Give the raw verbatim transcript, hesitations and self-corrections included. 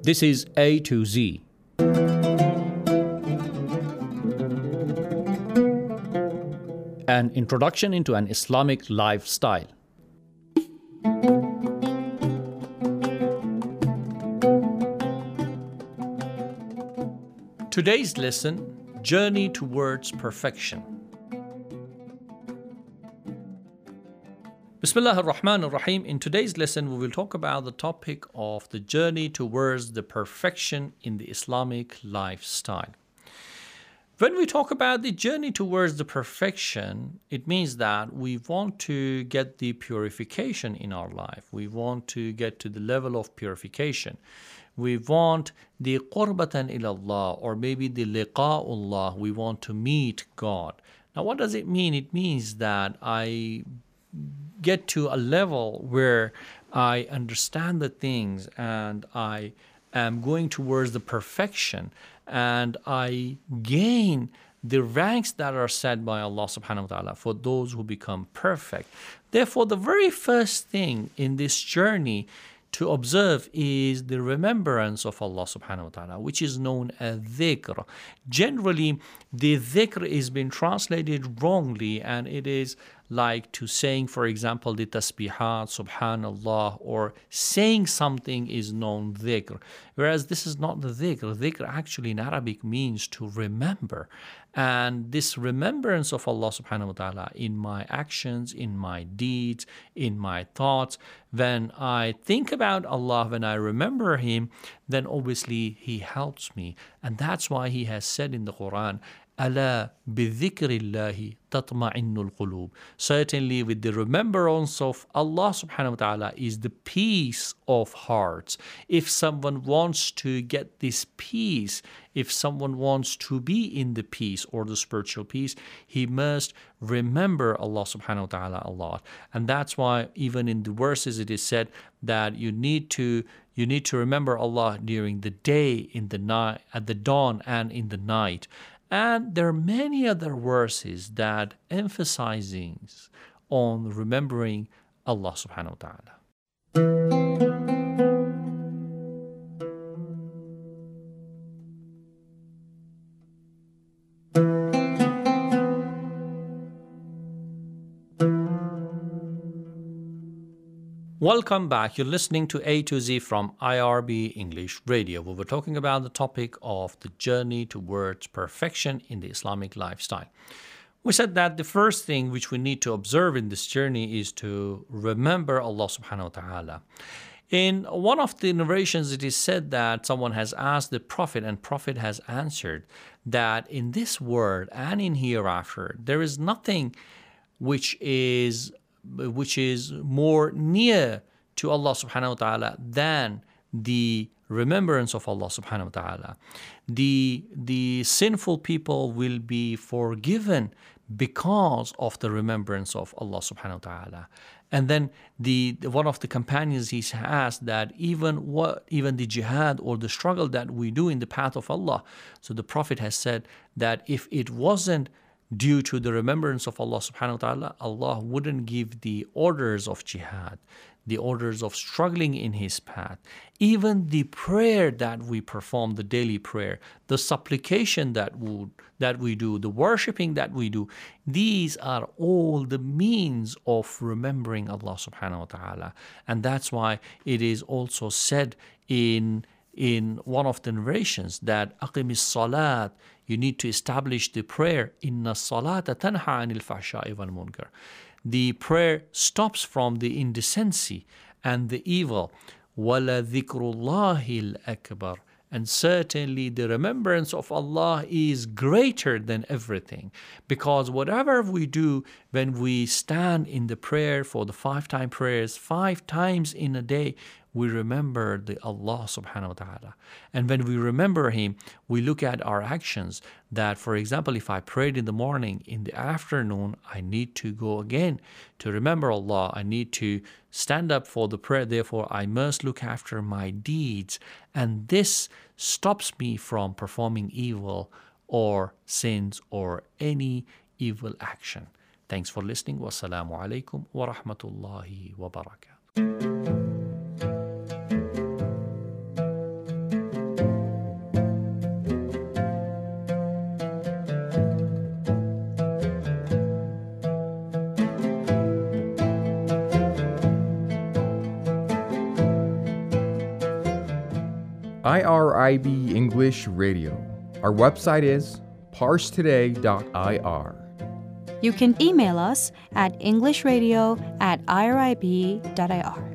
This is A to Z. An introduction into an Islamic lifestyle. Today's lesson, Journey Towards Perfection. Bismillah ar-Rahman ar-Rahim. In today's lesson, we will talk about the topic of the journey towards the perfection in the Islamic lifestyle. When we talk about the journey towards the perfection, it means that we want to get the purification in our life. We want to get to the level of purification. We want the qurbatan ilallah, or maybe the liqa'ullah. We want to meet God. Now, what does it mean? It means that I get to a level where I understand the things and I am going towards the perfection, and I gain the ranks that are set by Allah subhanahu wa ta'ala for those who become perfect. Therefore, the very first thing in this journey to observe is the remembrance of Allah subhanahu wa ta'ala, which is known as dhikr. Generally, the dhikr is being translated wrongly, and it is like to saying, for example, the tasbihat, subhanallah, or saying something is known dhikr. Whereas this is not the dhikr. Dhikr actually in Arabic means to remember. And this remembrance of Allah subhanahu wa ta'ala in my actions, in my deeds, in my thoughts, when I think about Allah, when I remember Him, then obviously He helps me. And that's why He has said in the Quran, أَلَا بِذِكْرِ اللَّهِ تَطْمَئِنُّ الْقُلُوبِ. Certainly with the remembrance of Allah subhanahu wa ta'ala is the peace of hearts. If someone wants to get this peace, if someone wants to be in the peace or the spiritual peace, he must remember Allah subhanahu wa ta'ala a lot. And that's why even in the verses it is said that you need to you need to remember Allah during the day, in the night, at the dawn and in the night. And there are many other verses that emphasizing on remembering Allah subhanahu wa ta'ala. Welcome back. You're listening to A to Z from I R B English Radio. We were talking about the topic of the journey towards perfection in the Islamic lifestyle. We said that the first thing which we need to observe in this journey is to remember Allah subhanahu wa ta'ala. In one of the narrations, it is said that someone has asked the Prophet, and Prophet has answered that in this world and in hereafter, there is nothing which is which is more near to Allah subhanahu wa ta'ala than the remembrance of Allah subhanahu wa ta'ala. The, the sinful people will be forgiven because of the remembrance of Allah subhanahu wa ta'ala. And then the one of the companions, he asked that even what even the jihad or the struggle that we do in the path of Allah, so the Prophet has said that if it wasn't due to the remembrance of Allah subhanahu wa ta'ala, Allah wouldn't give the orders of jihad, the orders of struggling in His path. Even the prayer that we perform, the daily prayer, the supplication that we, that we do, the worshipping that we do, these are all the means of remembering Allah subhanahu wa ta'ala. And that's why it is also said in in one of the narrations that aqimis salat, you need to establish the prayer, inna salata tanha anil fahsha'i wal munkar. The prayer stops from the indecency and the evil. Wala dhikrullahi al-akbar. And certainly the remembrance of Allah is greater than everything. Because whatever we do when we stand in the prayer for the five-time prayers, five times in a day, we remember the Allah subhanahu wa ta'ala. And when we remember Him, we look at our actions that, for example, if I prayed in the morning, in the afternoon, I need to go again to remember Allah. I need to stand up for the prayer. Therefore, I must look after my deeds. And this stops me from performing evil or sins or any evil action. Thanks for listening. Wassalamu alaikum wa rahmatullahi wa barakatuh. I R I B English Radio. Our website is parse today dot I R. You can email us at englishradio at irib dot I R.